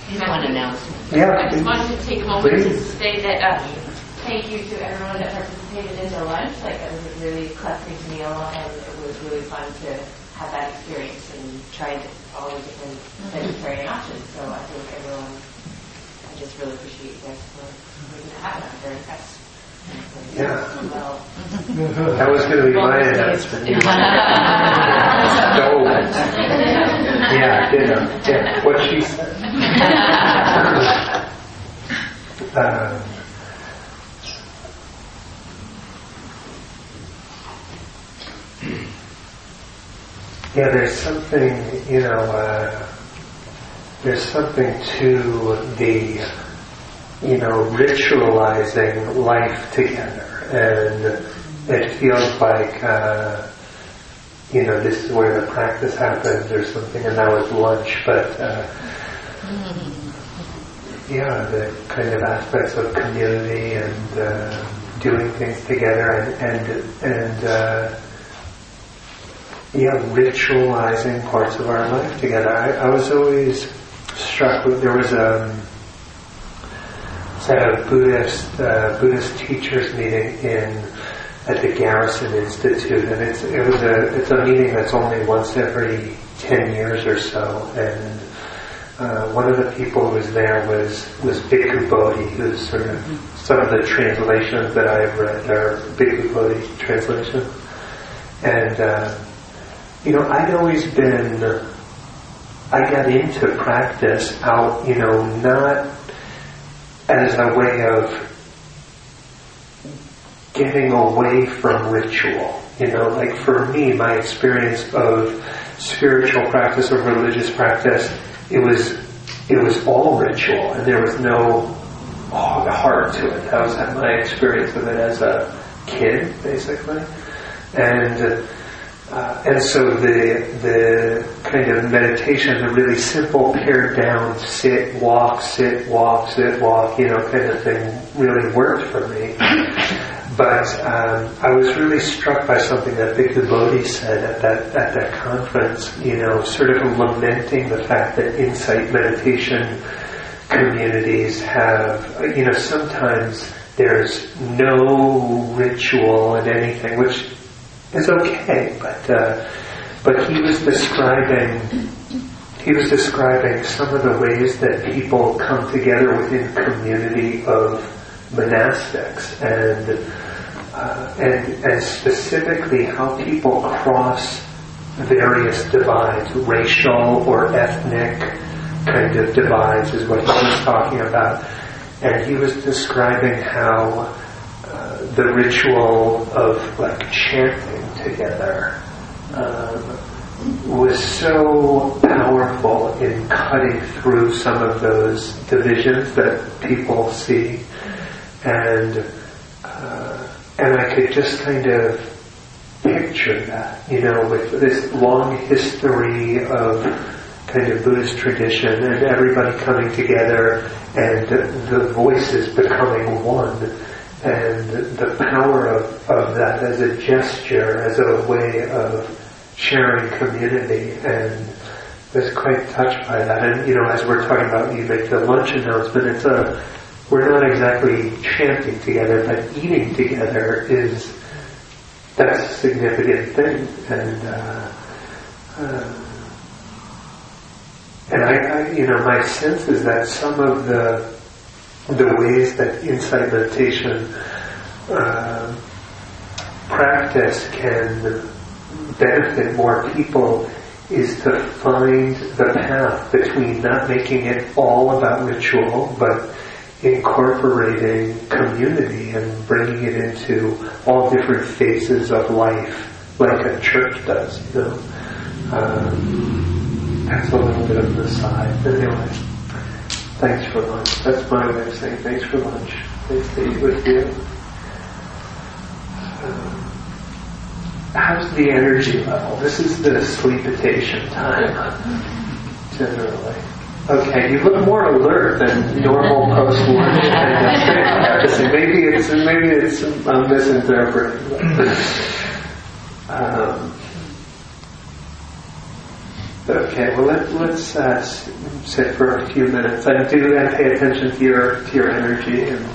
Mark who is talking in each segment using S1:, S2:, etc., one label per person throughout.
S1: One announcement.
S2: Yeah.
S3: I just wanted to take a moment
S2: Please.
S3: to say that thank you to everyone that participated in the lunch. Like, it was a really eclectic meal, and it was really fun to have that experience and try all the different vegetarian options. So I think everyone, I just really appreciate you guys for making it happen. I'm very impressed.
S2: Yeah.
S3: Well,
S2: That was going to be my announcement. Stole it. Yeah. What she said. Yeah, there's something, there's something to the, ritualizing life together. And it feels like, this is where the practice happens or something, and that was lunch, but, the kind of aspects of community and doing things together and ritualizing parts of our life together. I was always struck with, there was a Buddhist teachers meeting at the Garrison Institute, and it's a meeting that's only once every 10 years or so, and one of the people who was there was Bhikkhu Bodhi, who's sort of, some of the translations that I've read are Bhikkhu Bodhi translations. And, I'd always I got into practice out, not as a way of getting away from ritual. Like for me, my experience of spiritual practice or religious practice, it was all ritual, and there was no heart to it. That was my experience of it as a kid, basically. And so the kind of meditation, the really simple pared down sit, walk, kind of thing really worked for me. But I was really struck by something that Bhikkhu Bodhi said at that conference, sort of lamenting the fact that insight meditation communities have, sometimes there's no ritual in anything, which is okay, but he was describing some of the ways that people come together within community of monastics, and specifically how people cross various divides, racial or ethnic kind of divides is what he was talking about. And he was describing how the ritual of like chanting together was so powerful in cutting through some of those divisions that people see, and I could just kind of picture that, with this long history of kind of Buddhist tradition and everybody coming together and the voices becoming one, and the power of that as a gesture, as a way of sharing community. And I was quite touched by that. And, as we're talking about, you make the lunch announcement, we're not exactly chanting together, but eating together that's a significant thing. And my sense is that some of the ways that insight meditation practice can benefit more people is to find the path between not making it all about ritual, but incorporating community and bringing it into all different phases of life, like a church does. That's a little bit of the side. Anyway. Thanks for lunch. That's my way of saying thanks for lunch. Nice to eat with you. How's the energy level? This is the sleepitation time, generally. Okay, you look more alert than normal post-lunch practicing. Maybe it's I'm misinterpreting. Okay, well let's sit for a few minutes. I do and pay attention to your energy and.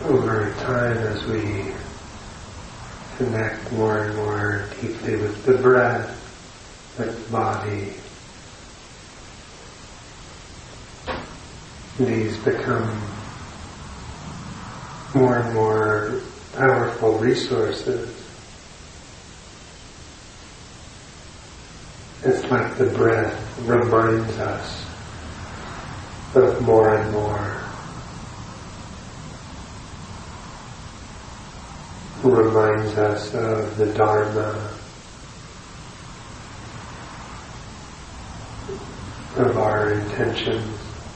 S2: over time as we connect more and more deeply with the breath, with the body, these become more and more powerful resources. It's like the breath reminds us of more and more. Reminds us of the Dharma, of our intentions.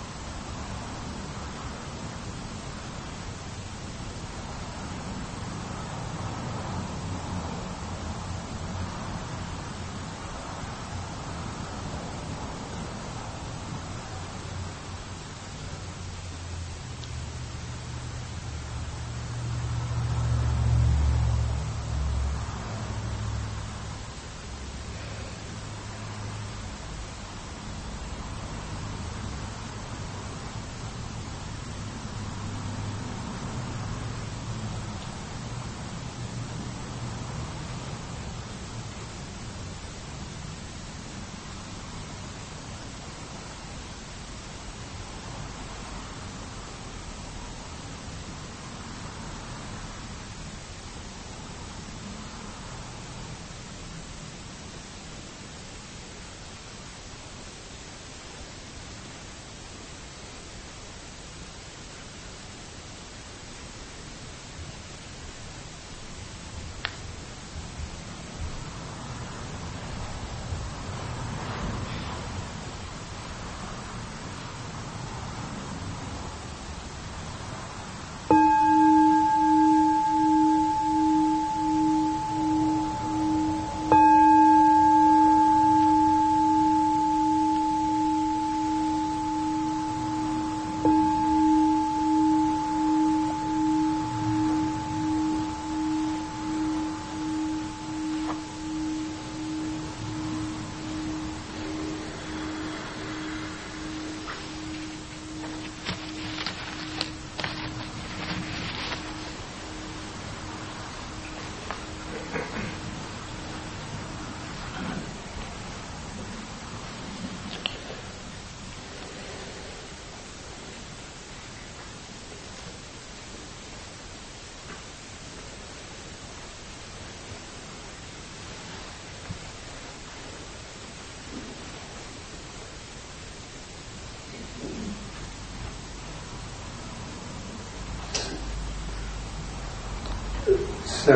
S2: So,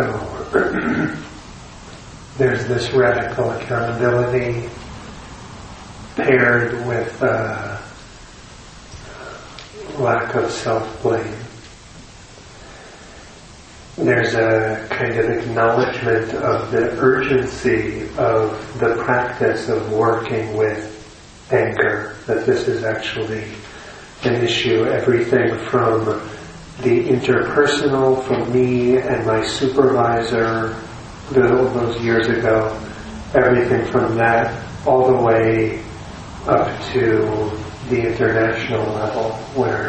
S2: there's this radical accountability paired with lack of self-blame. There's a kind of acknowledgement of the urgency of the practice of working with anger, that this is actually an issue, everything from the interpersonal, from me and my supervisor those years ago, everything from that all the way up to the international level, where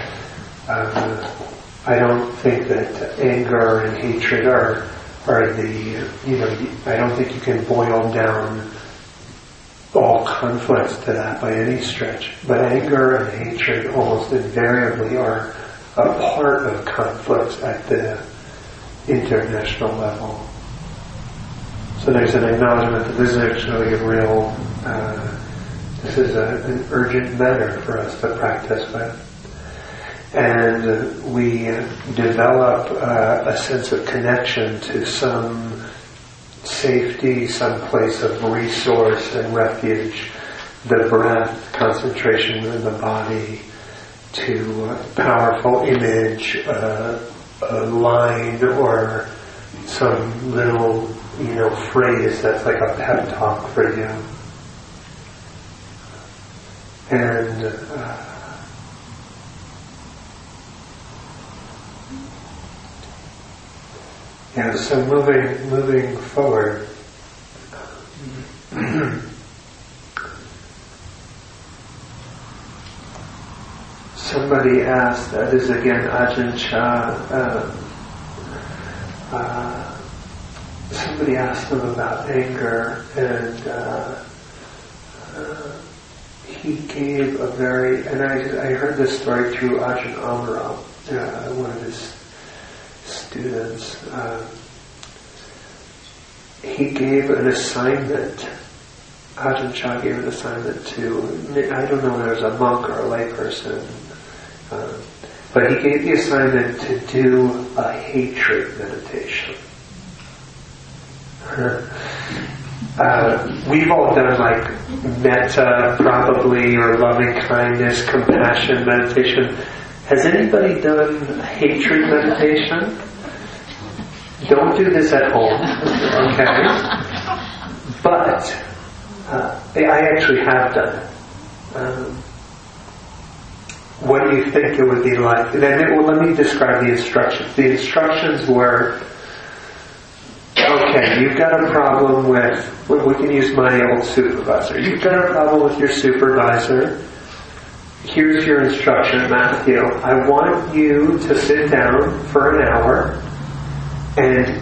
S2: I don't think that anger and hatred are the, I don't think you can boil down all conflicts to that by any stretch. But anger and hatred almost invariably are a part of conflicts at the international level. So there's an acknowledgement that this is actually a real, this is an urgent matter for us to practice with. And we develop a sense of connection to some safety, some place of resource and refuge, the breath, concentration in the body, to a powerful image, a line, or some little, phrase that's like a pep talk for you. And so moving forward, somebody asked, this is again Ajahn Chah, somebody asked him about anger, and he gave a very, and I heard this story through Ajahn Amaro, one of his students. He gave an assignment. Ajahn Chah gave an assignment to, I don't know if it was a monk or a layperson, but he gave the assignment to do a hatred meditation. We've all done like metta probably, or loving kindness, compassion meditation. Has anybody done hatred meditation? Don't do this at home, okay? But I actually have done it. What do you think it would be like? Let me describe the instructions. The instructions were, okay, you've got a problem with, we can use my old supervisor. You've got a problem with your supervisor. Here's your instruction, Matthew. I want you to sit down for an hour and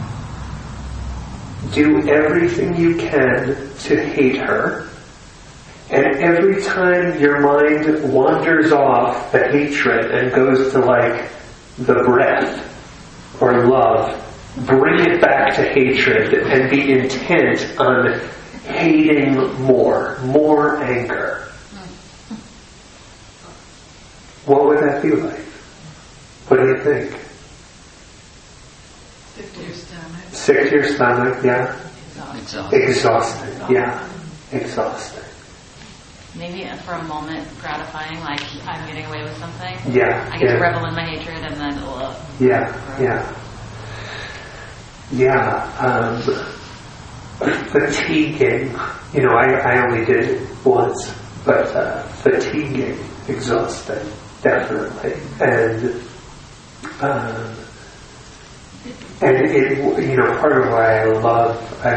S2: do everything you can to hate her. And every time your mind wanders off the hatred and goes to like the breath or love, bring it back to hatred and be intent on hating more anger. What would that be like? What do you think? Sick to your stomach, yeah. Exhausting, yeah. Exhausting.
S1: Maybe for a moment gratifying, like I'm getting away with something.
S2: Yeah.
S1: I get to revel in my hatred and then
S2: fatiguing. I only did it once, but fatiguing, exhausting, definitely. And it, part of why I love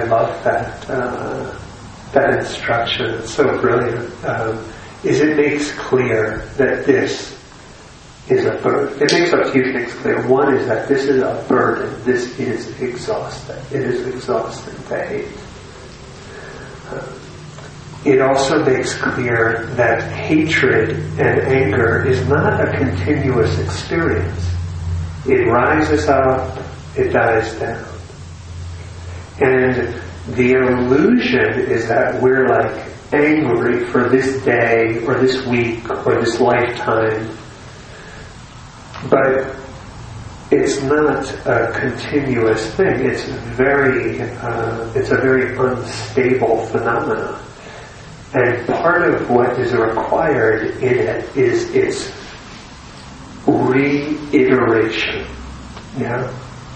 S2: that instruction, it's so brilliant, is it makes clear that this is a burden. It makes a few things clear. One is that this is a burden. This is exhausting. It is exhausting to hate. It also makes clear that hatred and anger is not a continuous experience. It rises up, it dies down. And the illusion is that we're like angry for this day or this week or this lifetime, but it's not a continuous thing. It's a very unstable phenomenon. And part of what is required in it is its reiteration. Yeah?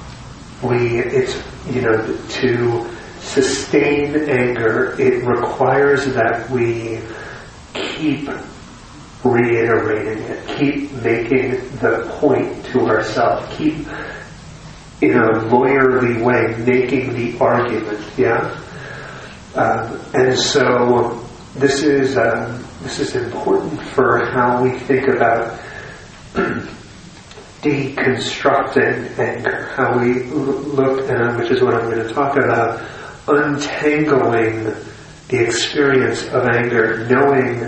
S2: To sustain anger, it requires that we keep reiterating it, keep making the point to ourselves, keep in a lawyerly way making the argument, yeah? And so this is important for how we think about deconstructing anger, how we look, which is what I'm going to talk about, untangling the experience of anger, knowing,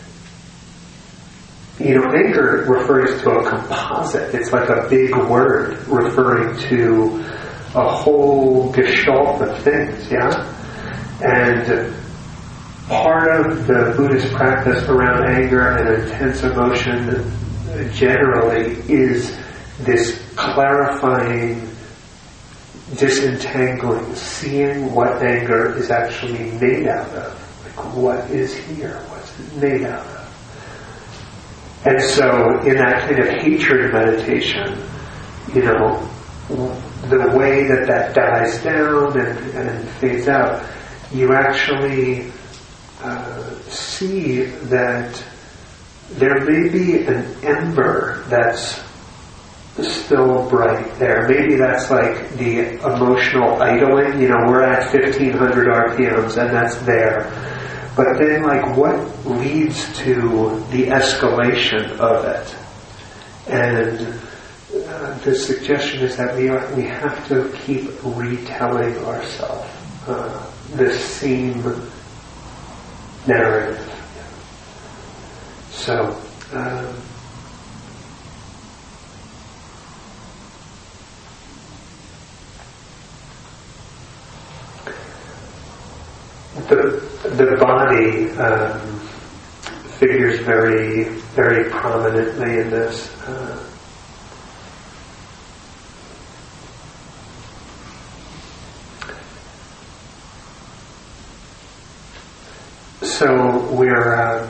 S2: anger refers to a composite. It's like a big word referring to a whole gestalt of things, yeah? And part of the Buddhist practice around anger and intense emotion generally is this clarifying, disentangling, seeing what anger is actually made out of. Like, what is here? What's it made out of? And so in that kind of hatred meditation, the way that dies down and fades out, you actually see that there may be an ember that's still bright there. Maybe that's like the emotional idling. We're at 1500 RPMs and that's there. But then, like, what leads to the escalation of it? And the suggestion is that we have to keep retelling ourselves this same narrative. So, the body figures very, very prominently in this. So we're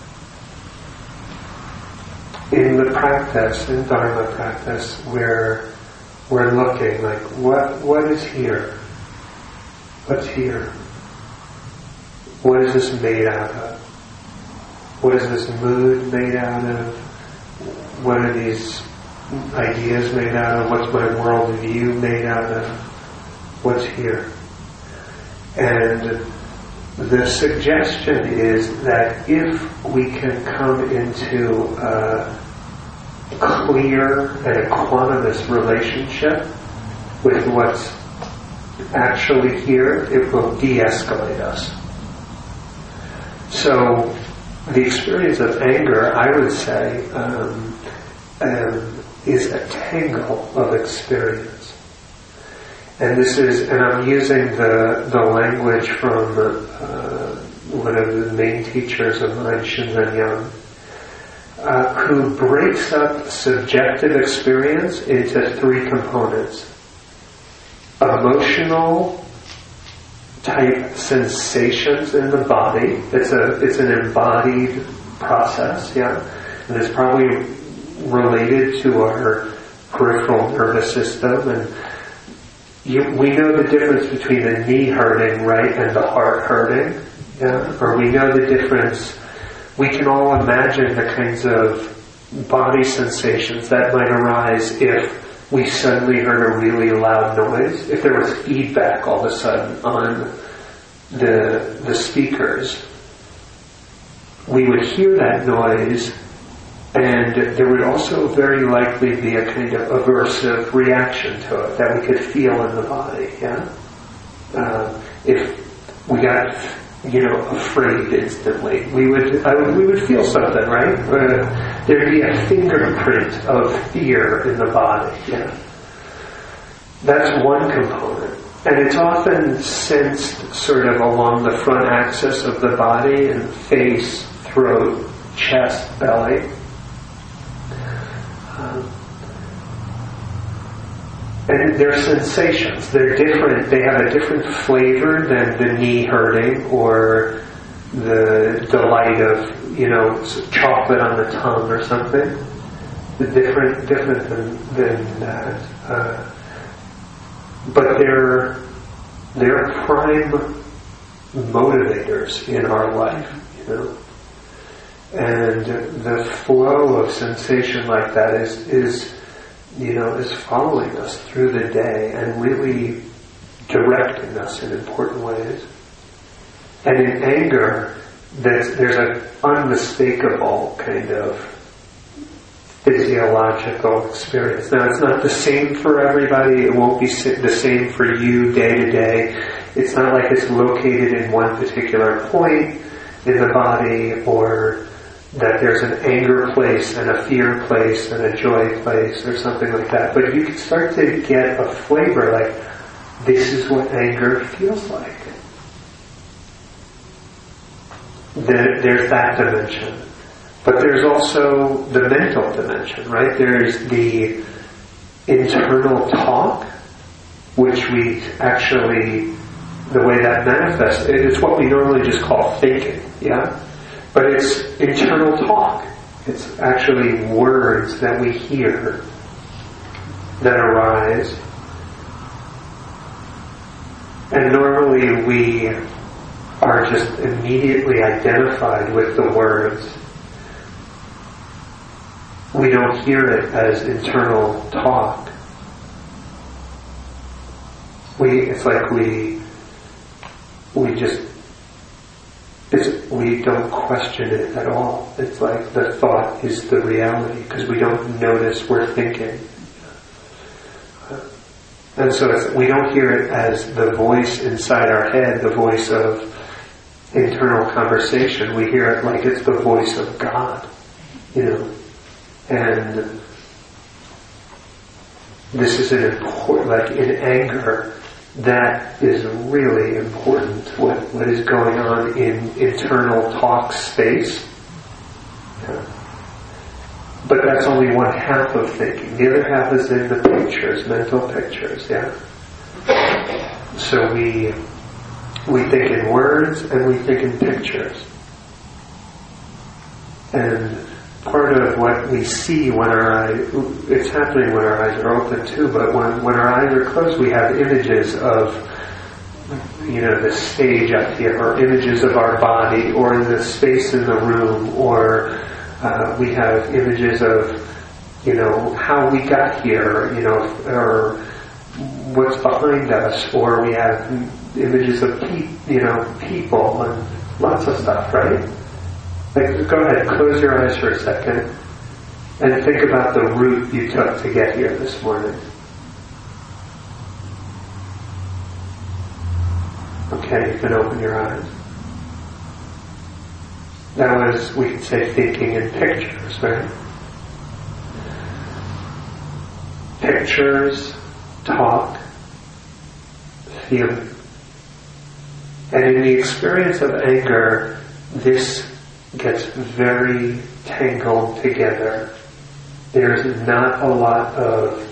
S2: in the practice, in Dharma practice, we're looking like what is here? What's here? What is this made out of? What is this mood made out of? What are these ideas made out of? What's my worldview made out of? What's here? And the suggestion is that if we can come into a clear and equanimous relationship with what's actually here, it will de-escalate us. So the experience of anger, I would say, is a tangle of experience. And I'm using the language from one of the main teachers of mine, Shinzen Yang, who breaks up subjective experience into three components. Emotional type sensations in the body. It's an embodied process, yeah, and it's probably related to our peripheral nervous system. And we know the difference between the knee hurting, right, and the heart hurting, yeah, or we know the difference. We can all imagine the kinds of body sensations that might arise if we suddenly heard a really loud noise. If there was feedback all of a sudden on the speakers, we would hear that noise, and there would also very likely be a kind of aversive reaction to it that we could feel in the body. Yeah, if we got afraid instantly, we would feel something, right? There'd be a fingerprint of fear in the body. Yeah, that's one component, and it's often sensed sort of along the front axis of the body and face, throat, chest, belly. And their sensations, they're different. They have a different flavor than the knee hurting or the delight of, chocolate on the tongue or something. Different than that. But they're prime motivators in our life, And the flow of sensation like that is following us through the day and really directing us in important ways. And in anger, there's an unmistakable kind of physiological experience. Now, it's not the same for everybody. It won't be the same for you day to day. It's not like it's located in one particular point in the body, or that there's an anger place and a fear place and a joy place or something like that. But you can start to get a flavor like, this is what anger feels like. There's that dimension. But there's also the mental dimension, right? There's the internal talk, which we actually, the way that manifests, it's what we normally just call thinking, yeah? But it's internal talk. It's actually words that we hear that arise. And normally we are just immediately identified with the words. We don't hear it as internal talk. It's like we just we don't question it at all. It's like the thought is the reality because we don't notice we're thinking. And so we don't hear it as the voice inside our head, the voice of internal conversation. We hear it like it's the voice of God, And this is an important, like in anger, that is really important, what is going on in internal talk space. But that's only one half of thinking. The other half is in the pictures, mental pictures, So we think in words and we think in pictures. And part of what we see when it's happening when our eyes are open too, but when our eyes are closed, we have images of, the stage up here, or images of our body, or the space in the room, or we have images of, how we got here, or what's behind us, or we have images of people and lots of stuff, right? Like, go ahead, close your eyes for a second and think about the route you took to get here this morning. Okay, you can open your eyes. That was, we could say, thinking in pictures, right? Pictures, talk, feeling. And in the experience of anger, this gets very tangled together. There's not a lot of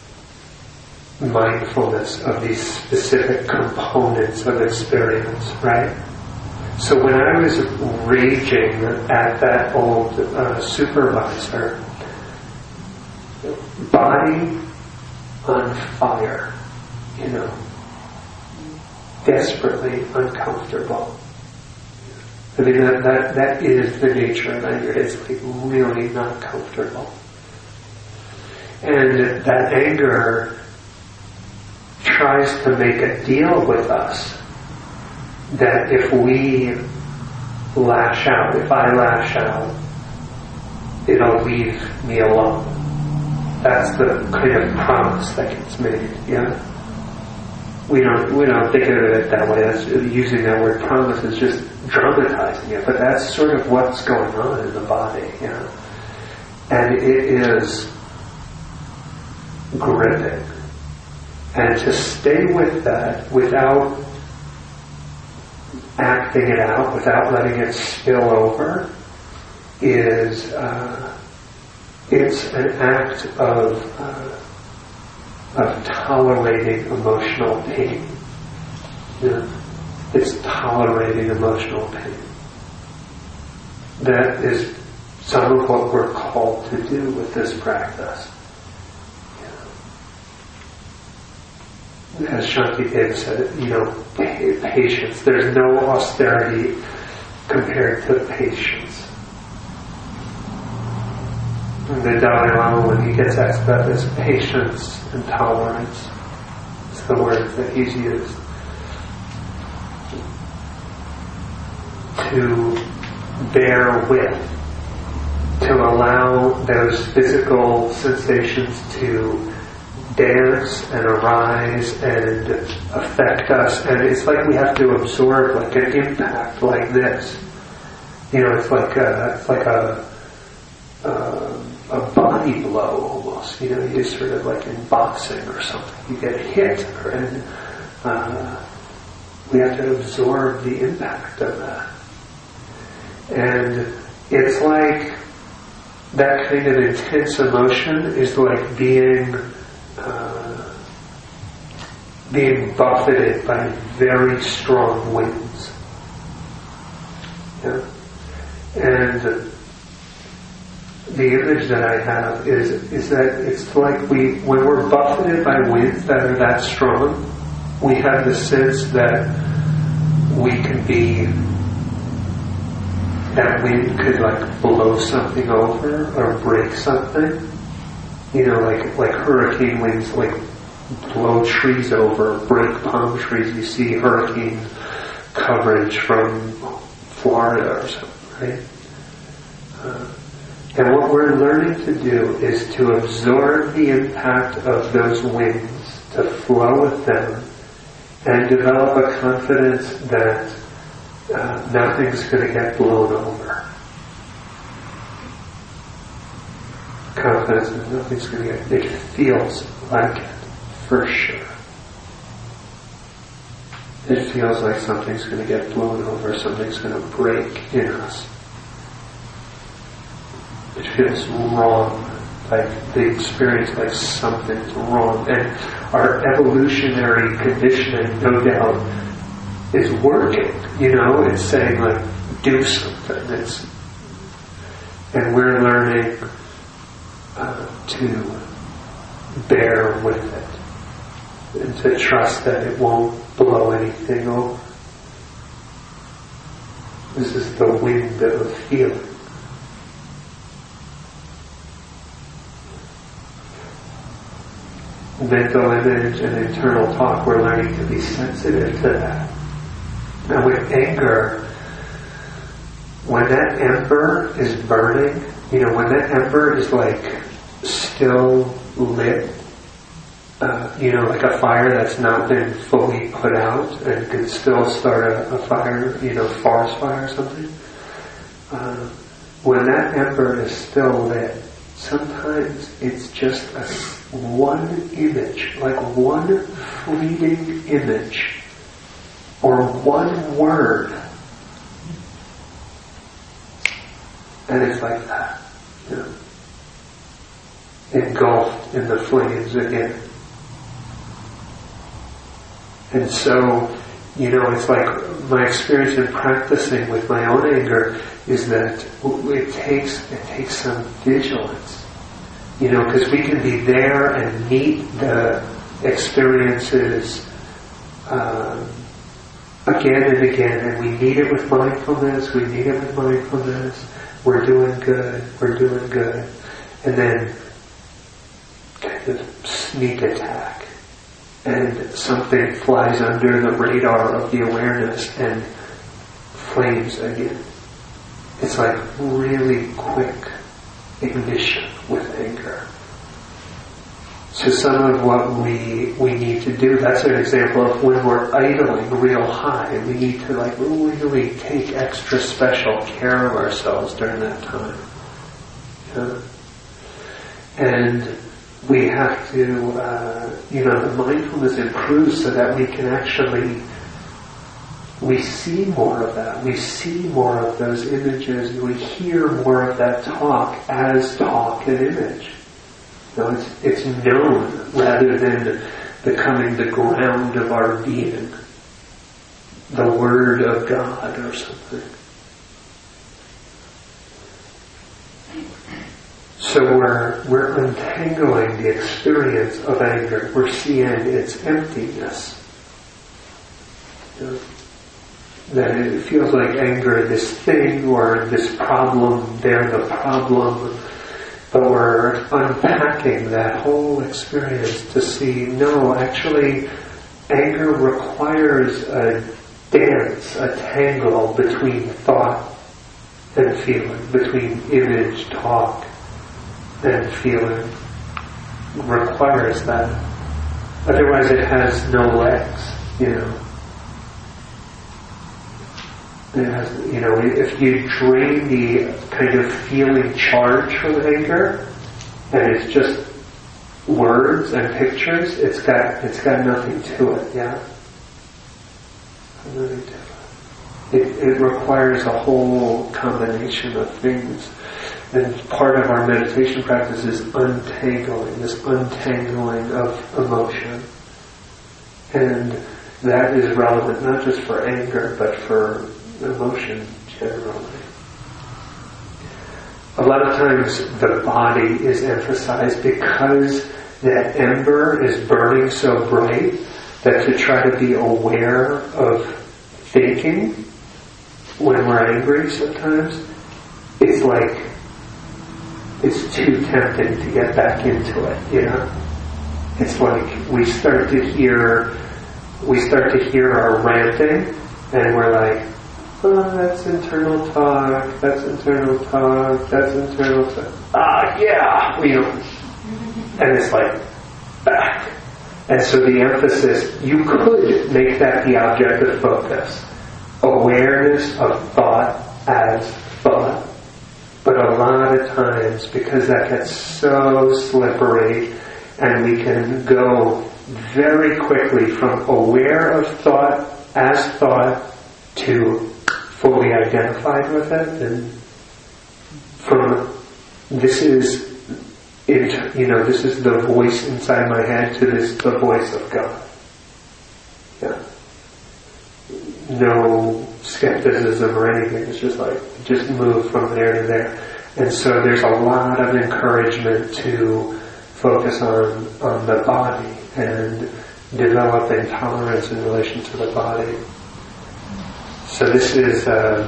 S2: mindfulness of these specific components of experience, right? So when I was raging at that old supervisor, body on fire, desperately uncomfortable. I mean, that is the nature of anger. It's like really not comfortable. And that anger tries to make a deal with us that if we lash out, if I lash out, it'll leave me alone. That's the kind of promise that gets made, We don't think of it that way. That's using that word promise is just dramatizing it, but that's sort of what's going on in the body, And it is gripping. And to stay with that without acting it out, without letting it spill over, is it's an act of tolerating emotional pain. It's tolerating emotional pain. That is some of what we're called to do with this practice. As Shantideva said, patience. There's no austerity compared to patience. The Dalai Lama, when he gets asked about this, patience and tolerance is the word that he's used. To bear with, to allow those physical sensations to dance and arise and affect us, and it's like we have to absorb like an impact like this. It's like a body blow almost. You sort of like in boxing or something. You get hit, and we have to absorb the impact of that. And it's like that kind of intense emotion is like being buffeted by very strong winds. And the image that I have is that it's like when we're buffeted by winds that are that strong, we have the sense that we can be, that wind could like blow something over or break something. Like hurricane winds like blow trees over, break palm trees. You see hurricane coverage from Florida or something, right? And what we're learning to do is to absorb the impact of those winds, to flow with them, and develop a confidence that nothing's going to get blown over. Confidence that nothing's going to get, it feels like it, for sure. It feels like something's going to get blown over, something's going to break in us. It feels wrong, like the experience like something's wrong. And our evolutionary conditioning, no doubt, is working. It's saying like, do something. And we're learning to bear with it and to trust that it won't blow anything over. This is the wind of feeling. Mental image and internal talk, we're learning to be sensitive to that. Now with anger, when that ember is burning, when that ember is like still lit, like a fire that's not been fully put out and can still start a fire, forest fire or something. When that ember is still lit, sometimes it's just one image, like one fleeting image, or one word, and it's like that, engulfed in the flames again. And so, it's like my experience in practicing with my own anger is that it takes some vigilance. Because we can be there and meet the experiences again and again, and we meet it with mindfulness, we're doing good, and then kind of sneak attack, and something flies under the radar of the awareness and flames again. It's like really quick ignition with anger. So some of what we need to do, that's an example of when we're idling real high, we need to like really take extra special care of ourselves during that time. And we have to, the mindfulness improves so that we can actually, we see more of that. We see more of those images. We hear more of that talk as talk and image. It's known rather than becoming the ground of our being, the Word of God or something. So we're untangling the experience of anger. We're seeing its emptiness. That it feels like anger, this thing or this problem, they're the problem. But we're unpacking that whole experience to see, no, actually, anger requires a dance, a tangle between thought and feeling, between image, talk, and feeling. It requires that. Otherwise it has no legs, It has, if you drain the kind of feeling charge from anger, and it's just words and pictures, it's got nothing to it, yeah? Nothing to it. It requires a whole combination of things. And part of our meditation practice is this untangling of emotion. And that is relevant not just for anger, but for emotion generally. A lot of times the body is emphasized because that ember is burning so bright that to try to be aware of thinking when we're angry sometimes, it's like it's too tempting to get back into it, It's like we start to hear our ranting and we're like, that's internal talk, that's internal talk, that's internal talk. Yeah, and it's like back. And so the emphasis, you could make that the object of focus. Awareness of thought as thought. But a lot of times, because that gets so slippery, and we can go very quickly from aware of thought as thought to fully identified with it, and from this is the voice inside my head to the voice of God. Yeah. No skepticism or anything. It's just move from there to there. And so there's a lot of encouragement to focus on the body and developing tolerance in relation to the body. So this is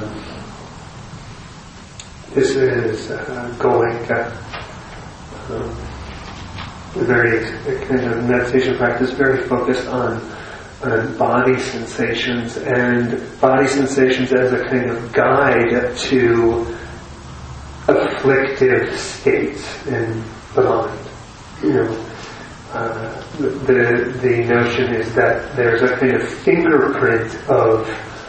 S2: Goenka, very kind of meditation practice, very focused on body sensations, and body sensations as a kind of guide to afflictive states in the mind. The notion is that there's a kind of fingerprint of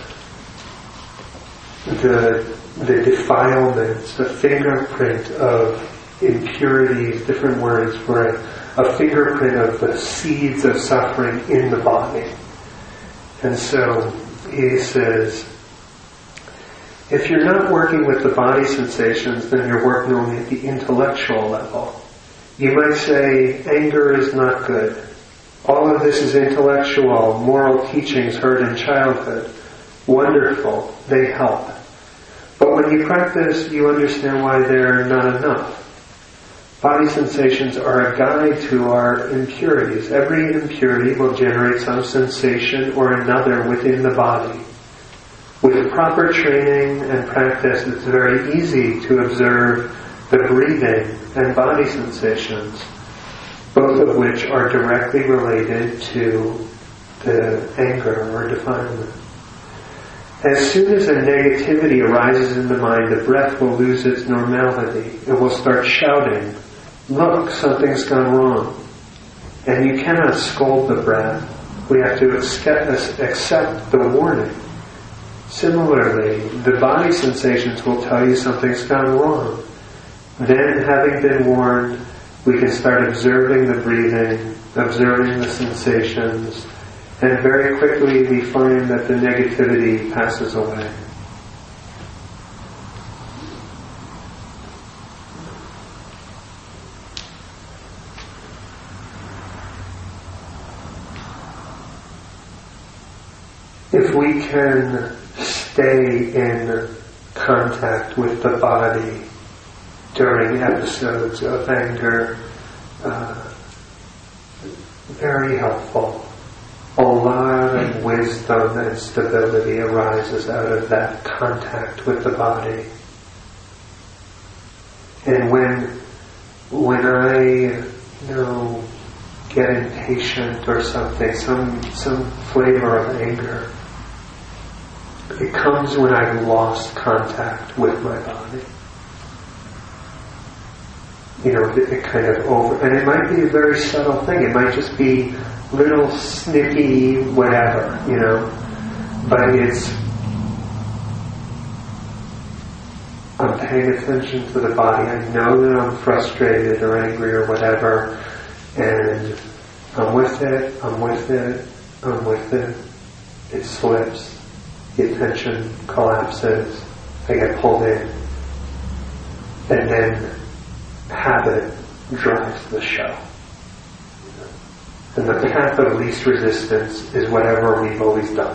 S2: the defilements, a fingerprint of impurities, different words for it, a fingerprint of the seeds of suffering in the body. And so he says, if you're not working with the body sensations, then you're working only at the intellectual level. You might say, anger is not good. All of this is intellectual, moral teachings heard in childhood. Wonderful, they help. But when you practice, you understand why they're not enough. Body sensations are a guide to our impurities. Every impurity will generate some sensation or another within the body. With proper training and practice, it's very easy to observe the breathing and body sensations, both of which are directly related to the anger or defilement. As soon as a negativity arises in the mind, the breath will lose its normality. It will start shouting, "Look, something's gone wrong." And you cannot scold the breath. We have to accept the warning. Similarly, the body sensations will tell you something's gone wrong. Then, having been warned, we can start observing the breathing, observing the sensations, and very quickly we find that the negativity passes away. If we can stay in contact with the body during episodes of anger, very helpful. A lot of wisdom and stability arises out of that contact with the body. And when I get impatient or something, some flavor of anger, it comes when I've lost contact with my body. It kind of and it might be a very subtle thing. It might just be little snippy whatever, but I'm paying attention to the body. I know that I'm frustrated or angry or whatever, and I'm with it. It slips. The attention collapses. I get pulled in. And then habit drives the show. And the path of least resistance is whatever we've always done.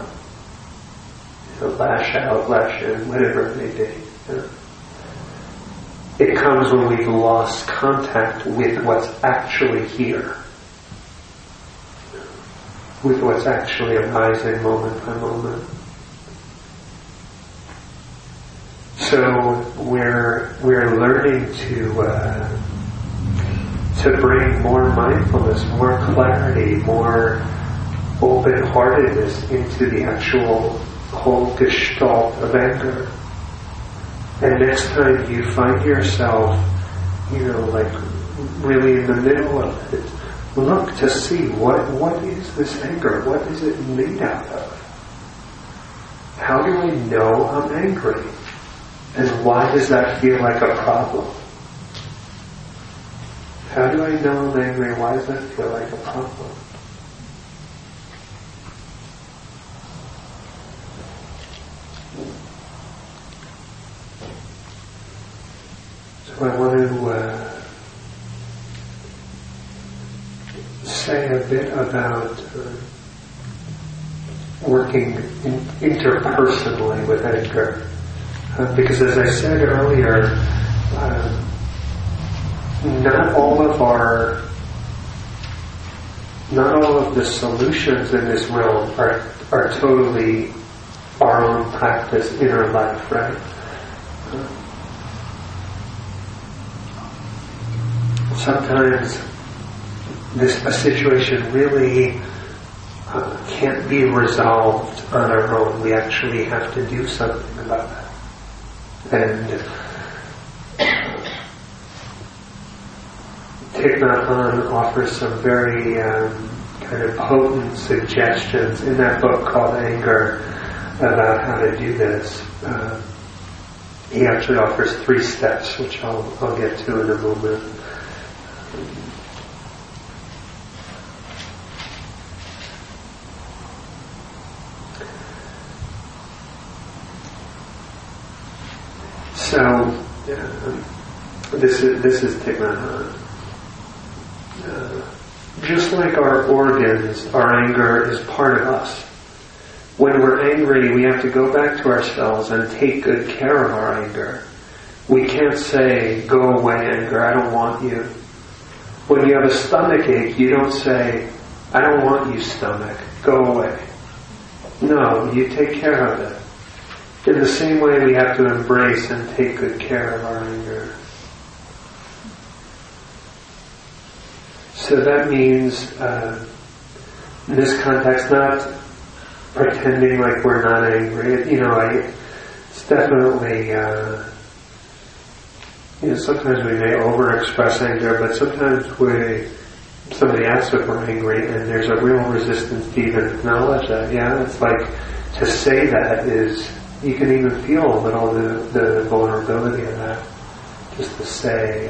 S2: Lash out, lash in, whatever it may be. It comes when we've lost contact with what's actually here. With what's actually arising moment by moment. So we're learning to bring more mindfulness, more clarity, more open-heartedness into the actual whole gestalt of anger. And next time you find yourself, like really in the middle of it, look to see what is this anger? What is it made out of? How do I know I'm angry? And why does that feel like a problem? How do I know I'm angry? Why does that feel like a problem? So I want to say a bit about working interpersonally with anger. Because as I said earlier, not all of the solutions in this realm are totally our own practice in our life, right? Sometimes a situation really can't be resolved on our own. We actually have to do something about that. And Thich Nhat Hanh offers some very kind of potent suggestions in that book called Anger about how to do this. He actually offers 3 steps, which I'll get to in a moment. So, this is Thich Nhat Hanh. Just like our organs, our anger is part of us. When we're angry, we have to go back to ourselves and take good care of our anger. We can't say, go away anger, I don't want you. When you have a stomach ache, you don't say, I don't want you stomach, go away. No, you take care of it. In the same way, we have to embrace and take good care of our anger. So that means, in this context, not pretending like we're not angry. It's definitely, sometimes we may overexpress anger, but sometimes somebody asks if we're angry, and there's a real resistance to even acknowledge that. Yeah, it's like to say that is. You can even feel a little the vulnerability of that, just to say.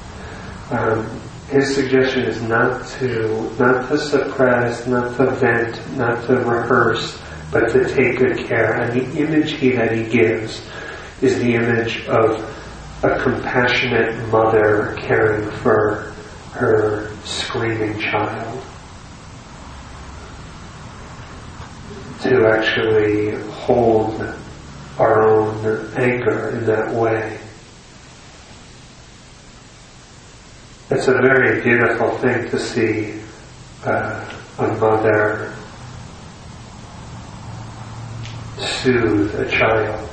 S2: His suggestion is not to suppress, not to vent, not to rehearse, but to take good care. And the image that he gives is the image of a compassionate mother caring for her screaming child. To actually hold our own anger in that way. It's a very beautiful thing to see a mother soothe a child.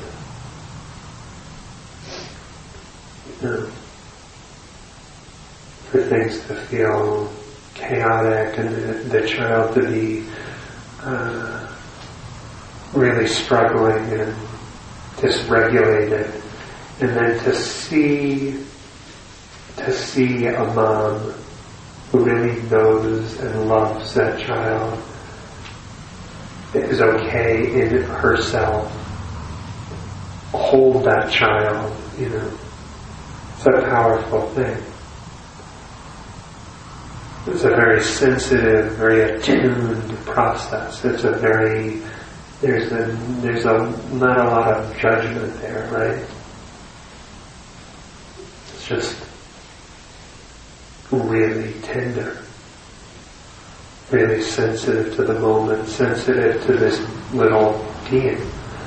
S2: For things to feel chaotic and the child to be really struggling and dysregulated, and then to see a mom who really knows and loves that child, is okay in herself, hold that child, it's a powerful thing. It's a very sensitive, very attuned process. There's not a lot of judgment there, right? It's just really tender, really sensitive to the moment, sensitive to this little being.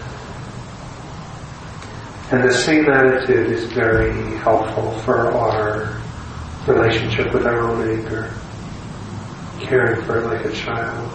S2: And the same attitude is very helpful for our relationship with our own anger, caring for it like a child.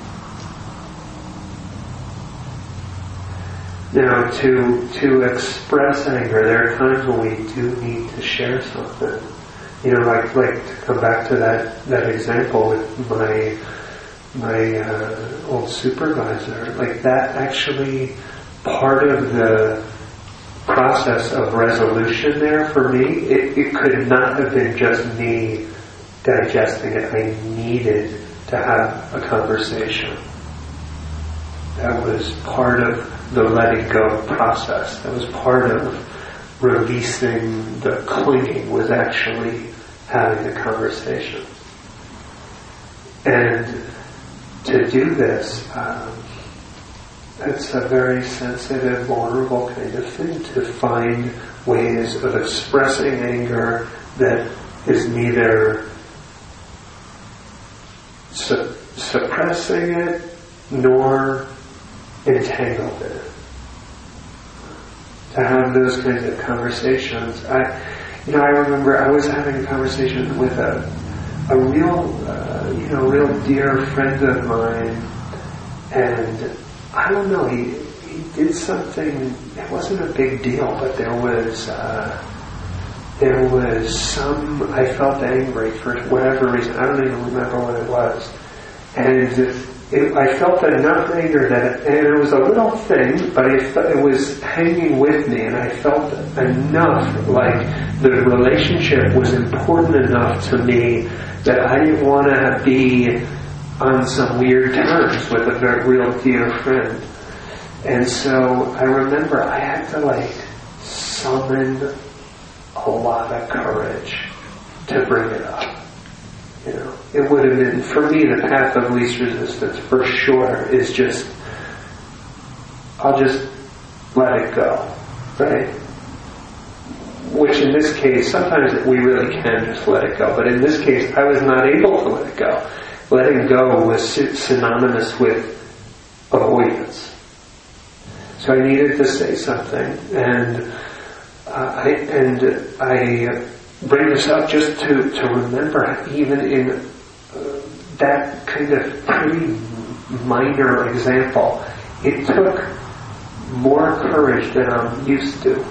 S2: Now, to express anger, there are times when we do need to share something. Like to come back to that example with old supervisor, like that actually, part of the process of resolution there for me, it could not have been just me digesting it. I needed to have a conversation. That was part of the letting go process. That was part of releasing the clinging, was actually having a conversation. And to do this, it's a very sensitive, vulnerable kind of thing, to find ways of expressing anger that is neither suppressing it nor entangled in it. To have those kinds of conversations. I remember I was having a conversation with a real dear friend of mine, and I don't know, he did something, it wasn't a big deal, but there was I felt angry for whatever reason. I don't even remember what it was. And I felt enough anger and it was a little thing, but it was hanging with me, and I felt enough, like the relationship was important enough to me that I didn't want to be on some weird terms with a very real dear friend. And so I remember I had to summon a lot of courage to bring it up. It would have been, for me, the path of least resistance, for sure, is just, I'll just let it go, right? Which in this case, sometimes we really can just let it go, but in this case, I was not able to let it go. Letting go was synonymous with avoidance. So I needed to say something, and I bring this up just to remember, even in that kind of pretty minor example, it took more courage than I'm used to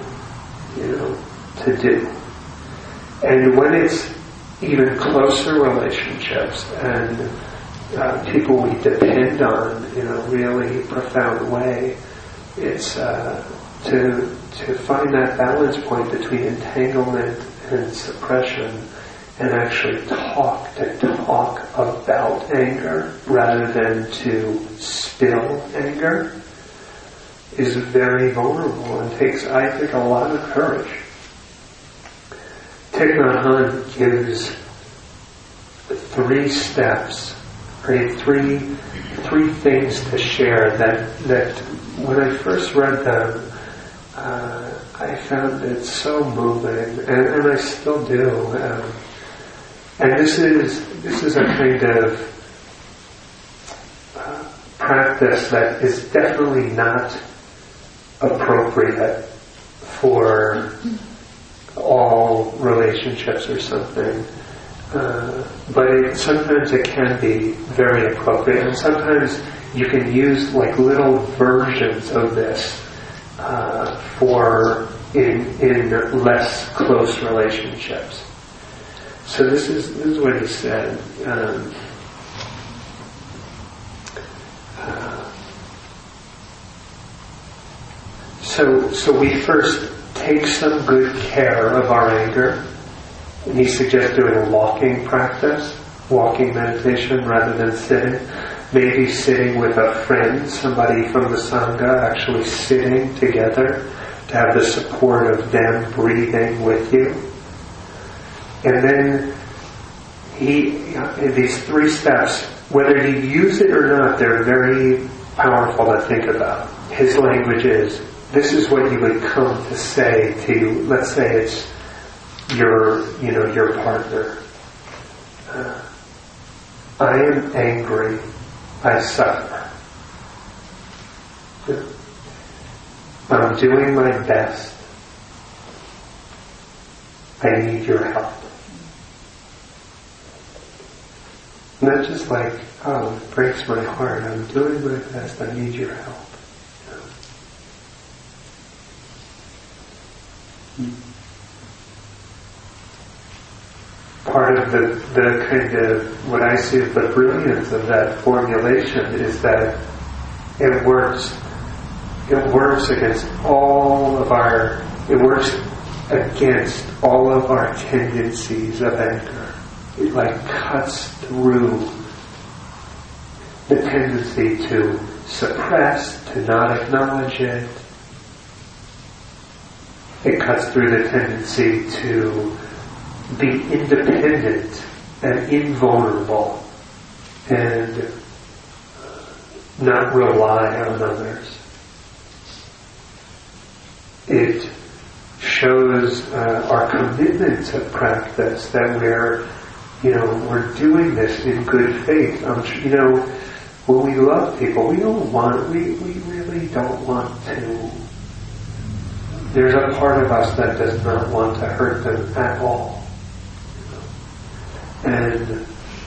S2: do. And when it's even closer relationships and people we depend on in a really profound way, it's to find that balance point between entanglement and suppression, and actually talk about anger rather than to spill anger, is very vulnerable and takes, I think, a lot of courage. Thich Nhat Hanh gives 3 steps, right? Three things to share that when I first read them, I found it so moving, and I still do. And this is a kind of practice that is definitely not appropriate for all relationships or something. But sometimes it can be very appropriate, and sometimes you can use little versions of this for in less close relationships. So this is what he said. So we first take some good care of our anger. And he suggests doing a walking practice, walking meditation rather than sitting. Maybe sitting with a friend, somebody from the Sangha, actually sitting together to have the support of them breathing with you. And then these 3 steps, whether you use it or not, they're very powerful to think about. His language is, this is what you would come to say to, let's say it's your partner. I am angry. I suffer. I'm doing my best. I need your help. Not just it breaks my heart. I'm doing my best. I need your help. Part part of the kind of, what I see as the brilliance of that formulation is that it works against all of our, it works against all of our tendencies of anger. It like cuts through the tendency to suppress, to not acknowledge it. It cuts through the tendency to be independent and invulnerable and not rely on others. It shows our commitment to practice, that we're doing this in good faith. When we love people, we really don't want to. There's a part of us that does not want to hurt them at all. And,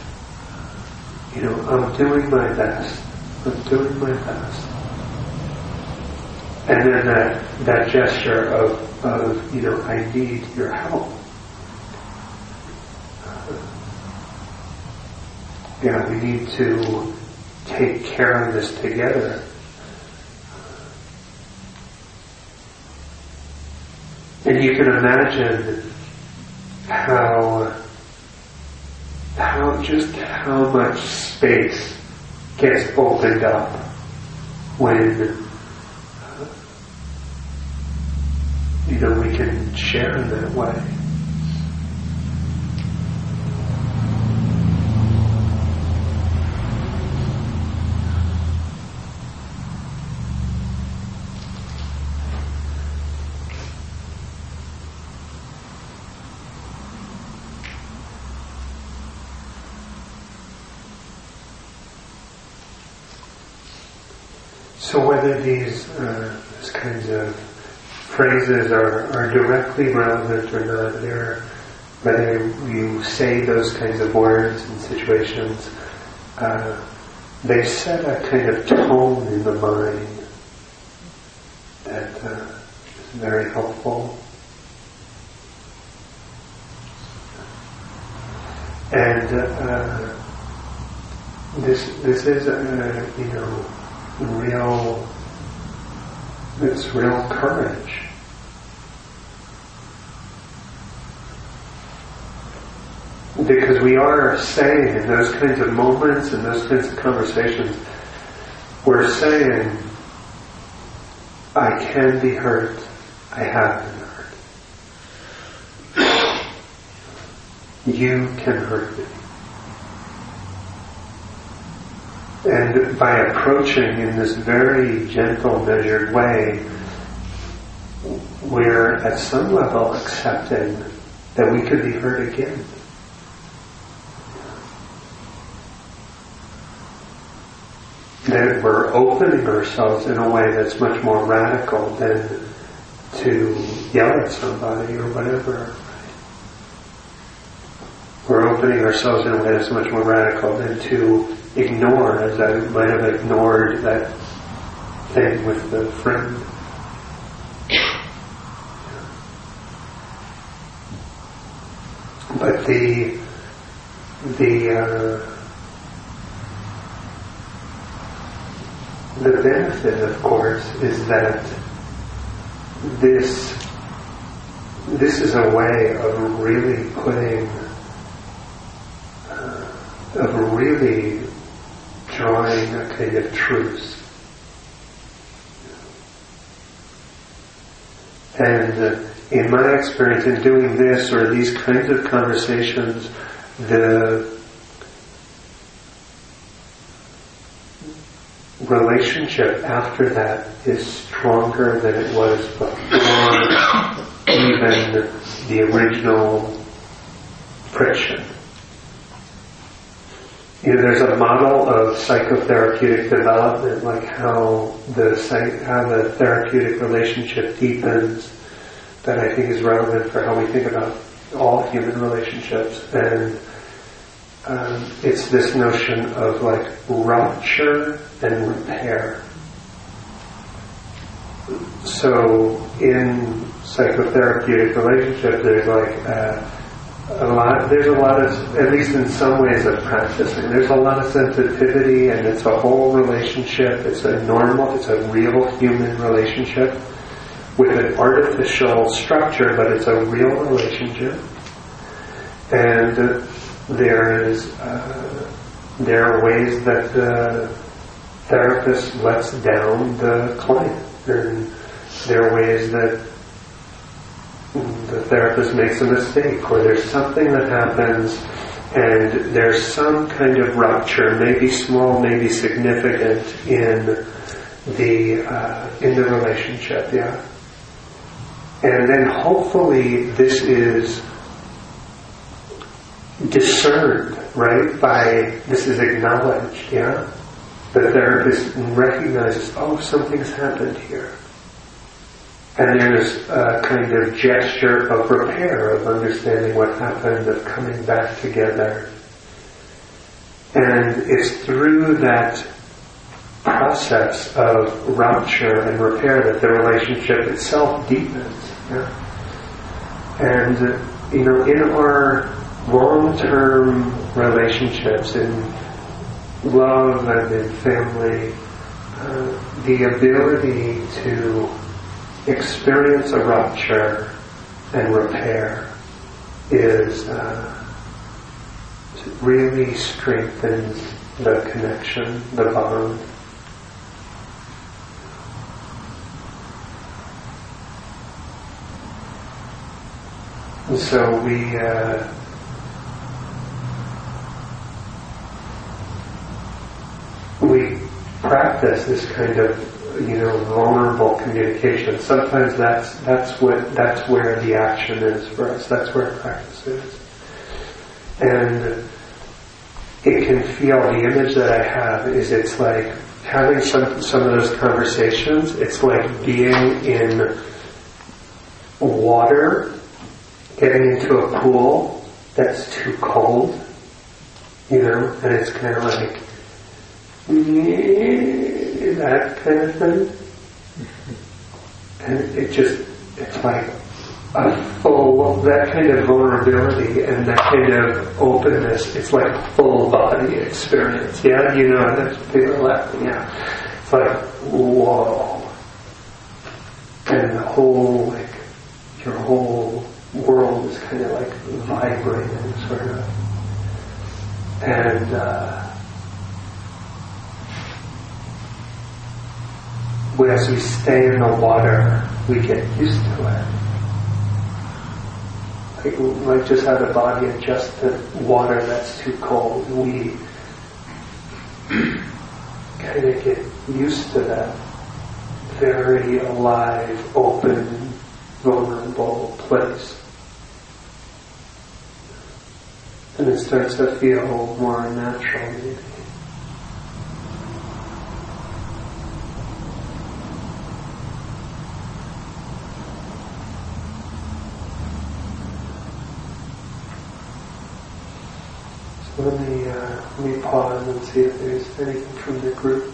S2: I'm doing my best. I'm doing my best. And then that gesture of I need your help. We need to take care of this together. And you can imagine how much space gets opened up when we can share in that way. So whether these kinds of phrases are directly relevant or not, whether you say those kinds of words in situations, they set a kind of tone in the mind that is very helpful. And this is real courage. Because we are saying in those kinds of moments and those kinds of conversations, we're saying, I can be hurt, I have been hurt. You can hurt me. And by approaching in this very gentle, measured way, we're at some level accepting that we could be hurt again. That we're opening ourselves in a way that's much more radical than to yell at somebody or whatever. We're opening ourselves in a way that's much more radical than to ignore, as I might have ignored that thing with the friend. But the benefit, of course, is that this is a way of really drawing a kind of truce. And in my experience in doing this or these kinds of conversations, the relationship after that is stronger than it was before even the original friction. There's a model of psychotherapeutic development, like how the therapeutic relationship deepens, that I think is relevant for how we think about all human relationships. And it's this notion of like rupture and repair. So in psychotherapeutic relationship, there's like there's a lot of, at least in some ways of practicing, there's a lot of sensitivity, and it's a whole relationship. It's a real human relationship with an artificial structure, but it's a real relationship. And there are ways that the therapist lets down the client, and there are ways that the therapist makes a mistake, or there's something that happens and there's some kind of rupture, maybe small, maybe significant, in the relationship, yeah. And then hopefully this is discerned, right? This is acknowledged, yeah. The therapist recognizes, oh, something's happened here. And there's a kind of gesture of repair, of understanding what happened, of coming back together. And it's through that process of rupture and repair that the relationship itself deepens. Yeah? And, in our long-term relationships, in love and in family, the ability to experience a rupture and repair really strengthens the connection, the bond. And so we practice this kind of vulnerable communication. Sometimes that's where the action is for us. That's where practice is. And it can feel, the image that I have is, it's like having some of those conversations. It's like being in water, getting into a pool that's too cold, and it's kind of like that kind of thing. And it's like a full, that kind of vulnerability and that kind of openness, it's like a full body experience. Yeah, that's what people are laughing. Yeah. It's like, whoa. And your whole world is kind of like vibrating, sort of. And as we stay in the water, we get used to it. Like just how the body adjusts to water that's too cold. We kind of get used to that very alive, open, vulnerable place. And it starts to feel more natural, maybe. So let me pause and see if there's anything from the group.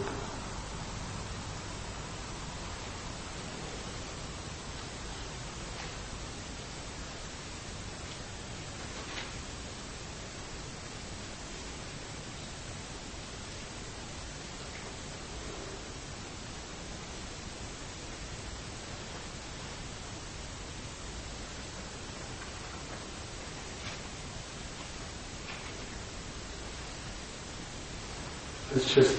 S2: Let's just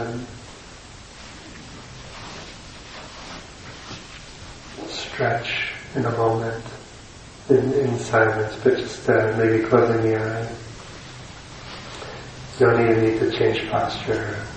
S2: stretch in a moment in silence, but just maybe closing the eyes. You don't even need to change posture.